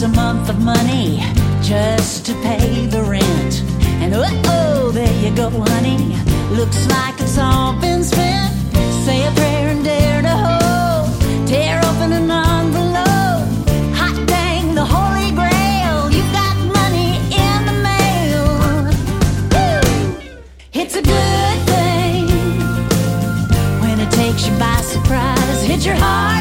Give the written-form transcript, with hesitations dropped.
takes a month of money just to pay the rent. And oh, there you go, honey. Looks like it's all been spent. Say a prayer and dare to hope. Tear open an envelope. Hot dang, the Holy Grail. You've got money in the mail. Woo! It's a good thing when it takes you by surprise. Hit your heart